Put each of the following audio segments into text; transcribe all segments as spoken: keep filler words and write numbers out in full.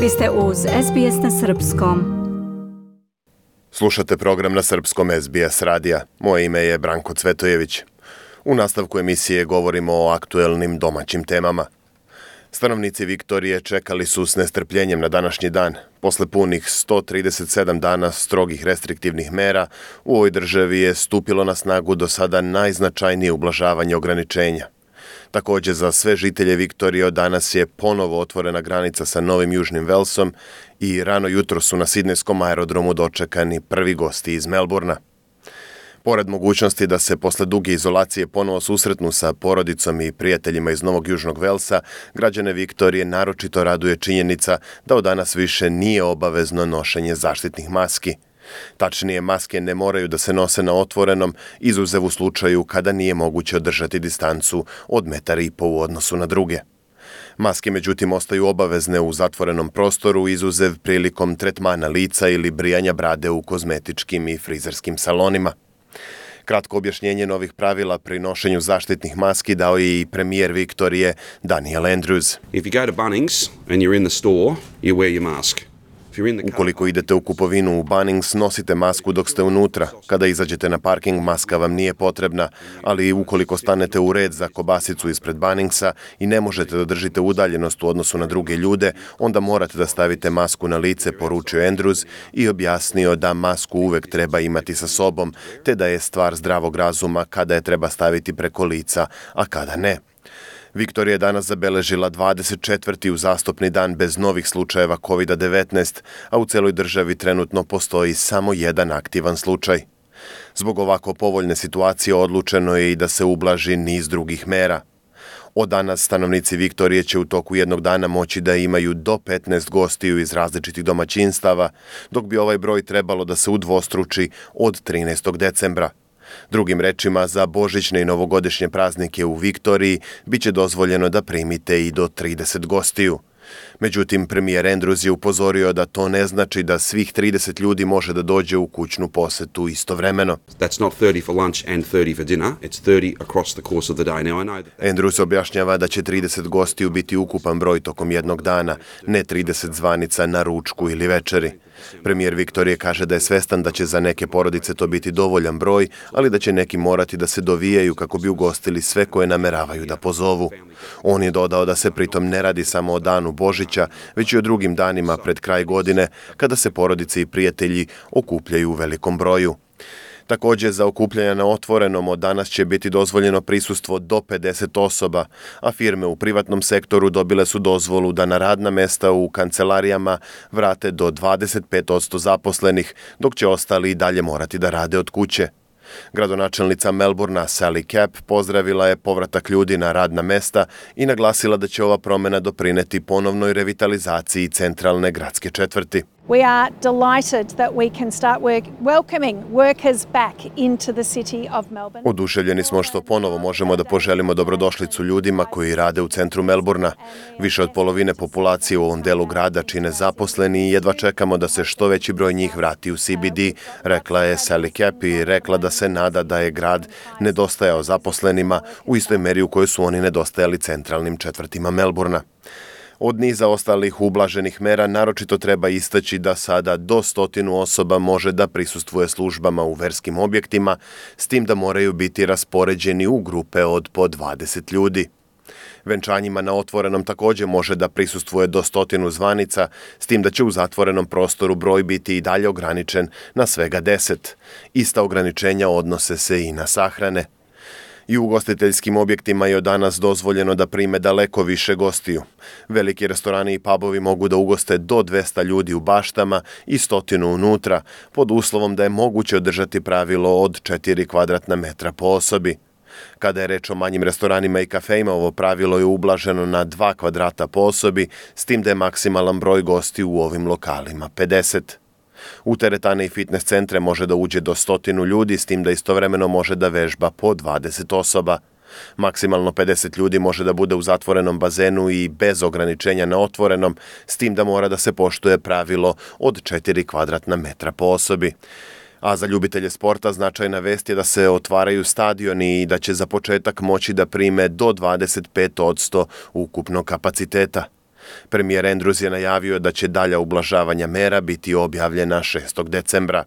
Vi ste uz S B S na srpskom. Slušate program na srpskom S B S radija. Moje ime je Branko Cvetojević. U nastavku emisije govorimo o aktuelnim domaćim temama. Stanovnici Viktorije čekali su s nestrpljenjem na današnji dan. Posle punih sto trideset sedam dana strogih restriktivnih mera, u ovoj državi je stupilo na snagu do sada najznačajnije ublažavanje ograničenja. Također za sve žitelje Viktorije od danas je ponovo otvorena granica sa Novim Južnim Velsom i rano jutro su na sidnejskom aerodromu dočekani prvi gosti iz Melbourna. Pored mogućnosti da se posle duge izolacije ponovo susretnu sa porodicom i prijateljima iz Novog Južnog Velsa, građane Viktorije naročito raduje činjenica da od danas više nije obavezno nošenje zaštitnih maski. Tačnije, maske ne moraju da se nose na otvorenom, izuzev u slučaju kada nije moguće održati distancu od metar i po u odnosu na druge. Maske međutim ostaju obavezne u zatvorenom prostoru, izuzev prilikom tretmana lica ili brijanja brade u kozmetičkim i frizerskim salonima. Kratko objašnjenje novih pravila pri nošenju zaštitnih maski dao je i premijer Viktorije Daniel Andrews. If you go to Bunnings and you're in the store, you wear your mask. Ukoliko idete u kupovinu u Bunnings, nosite masku dok ste unutra. Kada izađete na parking, maska vam nije potrebna, ali ukoliko stanete u red za kobasicu ispred Bunningsa i ne možete da držite udaljenost u odnosu na druge ljude, onda morate da stavite masku na lice, poručio Andrews i objasnio da masku uvek treba imati sa sobom, te da je stvar zdravog razuma kada je treba staviti preko lica, a kada ne. Viktorija je danas zabeležila dvadeset četvrti uzastopni dan bez novih slučajeva kovid devetnaest, a u celoj državi trenutno postoji samo jedan aktivan slučaj. Zbog ovako povoljne situacije odlučeno je i da se ublaži niz drugih mera. Od danas stanovnici Viktorije će u toku jednog dana moći da imaju do petnaest gostiju iz različitih domaćinstava, dok bi ovaj broj trebalo da se udvostruči od trinaestog decembra. Drugim rečima, za božićne i novogodišnje praznike u Viktoriji biće dozvoljeno da primite i do trideset gostiju. Međutim, premijer Andrews je upozorio da to ne znači da svih trideset ljudi može da dođe u kućnu posetu istovremeno. That's not thirty for lunch and thirty for dinner. It's thirty across the course of the day. Now I know that... Andrews objašnjava da će trideset gostiju biti ukupan broj tokom jednog dana, ne trideset zvanica na ručku ili večeri. Premijer Viktorije kaže da je svestan da će za neke porodice to biti dovoljan broj, ali da će neki morati da se dovijaju kako bi ugostili sve koje nameravaju da pozovu. On je dodao da se pritom ne radi samo o danu Božića, već i o drugim danima pred kraj godine, kada se porodice i prijatelji okupljaju u velikom broju. Također, za okupljanja na otvorenom od danas će biti dozvoljeno prisustvo do pedeset osoba, a firme u privatnom sektoru dobile su dozvolu da na radna mesta u kancelarijama vrate do dvadeset pet posto zaposlenih, dok će ostali i dalje morati da rade od kuće. Gradonačelnica Melbourna Sally Capp pozdravila je povratak ljudi na radna mesta i naglasila da će ova promjena doprineti ponovnoj revitalizaciji centralne gradske četvrti. We are delighted that we can start work, welcoming workers back into the city of Melbourne. Oduševljeni smo što ponovo možemo da poželimo dobrodošlicu ljudima koji rade u centru Melbourna. Više od polovine populacije u ovom delu grada čine zaposleni i jedva čekamo da se što veći broj njih vrati u C B D, rekla je Sally Capp i rekla da se nada da je grad nedostajao zaposlenima u istoj meri u kojoj su oni nedostajali centralnim četvrtima Melbourna. Od niza ostalih ublaženih mera naročito treba istaći da sada do stotinu osoba može da prisustvuje službama u verskim objektima, s tim da moraju biti raspoređeni u grupe od po dvadeset ljudi. Venčanjima na otvorenom također može da prisustvuje do stotinu zvanica, s tim da će u zatvorenom prostoru broj biti i dalje ograničen na svega deset. Ista ograničenja odnose se i na sahrane. I u ugostiteljskim objektima je od danas dozvoljeno da prime daleko više gostiju. Veliki restorani i pubovi mogu da ugoste do dvesta ljudi u baštama i stotinu unutra, pod uslovom da je moguće održati pravilo od četiri kvadratna metra po osobi. Kada je reč o manjim restoranima i kafejima, ovo pravilo je ublaženo na dva kvadrata po osobi, s tim da je maksimalan broj gostiju u ovim lokalima pedeset. U teretane i fitness centre može da uđe do stotinu ljudi, s tim da istovremeno može da vežba po dvadeset osoba. Maksimalno pedeset ljudi može da bude u zatvorenom bazenu i bez ograničenja na otvorenom, s tim da mora da se poštuje pravilo od četiri kvadratna metra po osobi. A za ljubitelje sporta značajna vest je da se otvaraju stadioni i da će za početak moći da prime do dvadeset pet posto ukupnog kapaciteta. Premijer Andrews je najavio da će dalja ublažavanja mera biti objavljena šestog decembra.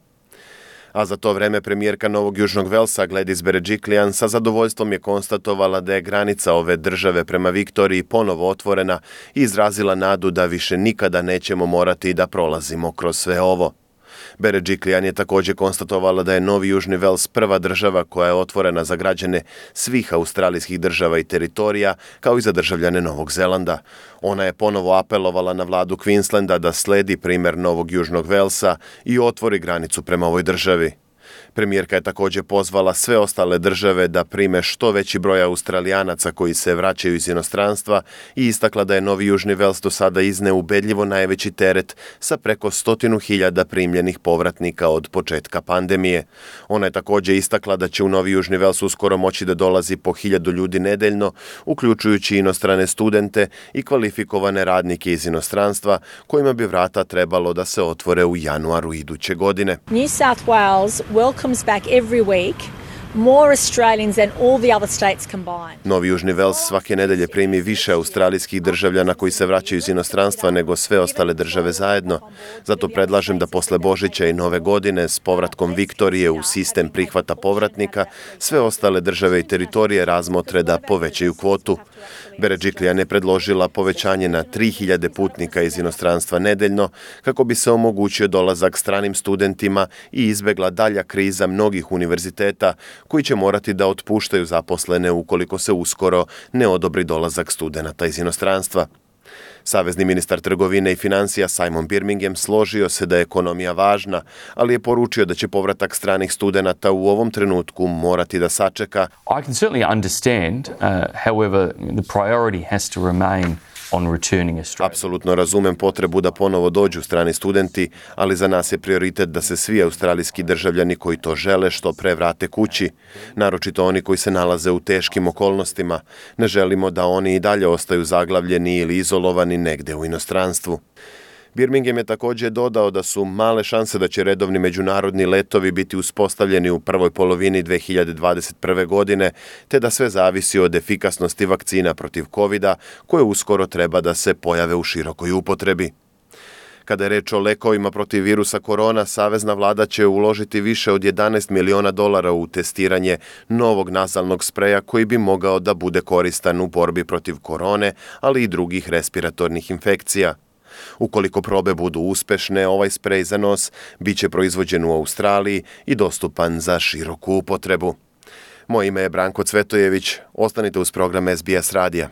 A za to vreme premijerka Novog Južnog Velsa Gladys Berejiklian sa zadovoljstvom je konstatovala da je granica ove države prema Viktoriji ponovo otvorena i izrazila nadu da više nikada nećemo morati da prolazimo kroz sve ovo. Berejiklian je također konstatovala da je Novi Južni Vels prva država koja je otvorena za građane svih australijskih država i teritorija, kao i za državljane Novog Zelanda. Ona je ponovo apelovala na vladu Queenslanda da sledi primjer Novog Južnog Velsa i otvori granicu prema ovoj državi. Premijerka je također pozvala sve ostale države da prime što veći broj Australijanaca koji se vraćaju iz inostranstva i istakla da je Novi Južni Vels do sada izneo ubedljivo najveći teret sa preko stotinu hiljada primljenih povratnika od početka pandemije. Ona je također istakla da će u Novi Južni Vels uskoro moći da dolazi po hiljadu ljudi nedeljno, uključujući inostrane studente i kvalifikovane radnike iz inostranstva, kojima bi vrata trebalo da se otvore u januaru iduće godine. New South Wales welcomes back every week more Australians than all the other states combined. Novi Južni Vels svake nedelje primi više australijskih državljana koji se vraćaju iz inostranstva nego sve ostale države zajedno. Zato predlažem da posle Božića i Nove godine s povratkom Viktorije u sistem prihvata povratnika sve ostale države i teritorije razmotre da povećaju kvotu. Berejiklian je predložila povećanje na tri hiljade putnika iz inostranstva nedeljno kako bi se omogućio dolazak stranim studentima i izbegla dalja kriza mnogih univerziteta koji će morati da otpuštaju zaposlene ukoliko se uskoro ne odobri dolazak studenata iz inostranstva. Savezni ministar trgovine i financija Simon Birmingham složio se da je ekonomija važna, ali je poručio da će povratak stranih studenata u ovom trenutku morati da sačeka. I can certainly understand, uh, however, the priority has to remain on returning Australia. Apsolutno razumem potrebu da ponovo dođu strani studenti, ali za nas je prioritet da se svi australijski državljani koji to žele što pre vrate kući, naročito oni koji se nalaze u teškim okolnostima. Ne želimo da oni i dalje ostaju zaglavljeni ili izolovani negde u inostranstvu. Birmingham je također dodao da su male šanse da će redovni međunarodni letovi biti uspostavljeni u prvoj polovini dve hiljade dvadeset prve. godine, te da sve zavisi od efikasnosti vakcina protiv kovida, koje uskoro treba da se pojave u širokoj upotrebi. Kada je reč o lekovima protiv virusa korona, savezna vlada će uložiti više od jedanaest miliona dolara u testiranje novog nazalnog spreja koji bi mogao da bude koristan u borbi protiv korone, ali i drugih respiratornih infekcija. Ukoliko probe budu uspešne, ovaj sprej za nos bit će proizvođen u Australiji i dostupan za široku upotrebu. Moje ime je Branko Cvetojević. Ostanite uz program S B S radija.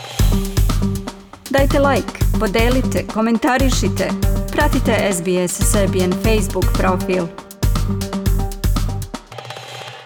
Dajte like, podelite, komentarišite. Pratite S B S Serbian Facebook profil.